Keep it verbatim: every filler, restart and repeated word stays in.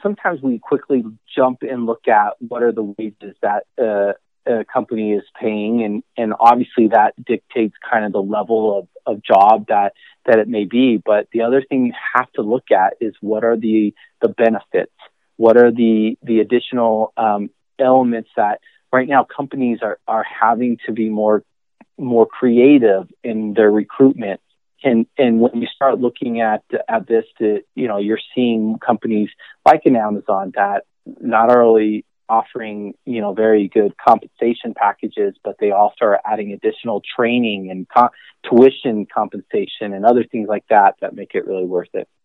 sometimes we quickly jump and look at what are the wages that uh, a company is paying, and, and obviously that dictates kind of the level of, of job that, that it may be. But the other thing you have to look at is what are the, the benefits? What are the, the additional um, elements that right now companies are, are having to be more more creative in their recruitment? And and when you start looking at at this, to, you know, you're seeing companies like an Amazon that not only offering, you know, very good compensation packages, but they also are adding additional training and co- tuition compensation and other things like that that make it really worth it.